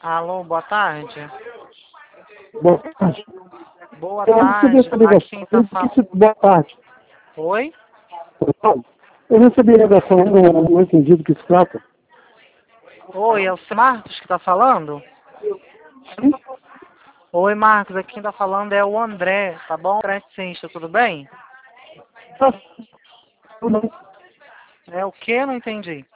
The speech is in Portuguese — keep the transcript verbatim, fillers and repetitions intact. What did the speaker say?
Alô, boa tarde. Boa tarde. Boa Eu recebi tarde. essa ligação. Aqui quem tá Eu falando. disse boa tarde. Oi? Eu recebi a ligação, eu não, não entendi do que se trata. Oi, é o seu Marcos que tá falando? Sim? Oi, Marcos, aqui quem tá falando é o André, tá bom? Eletricista, tudo bem? Tá. Tudo bem. É o que? Não entendi.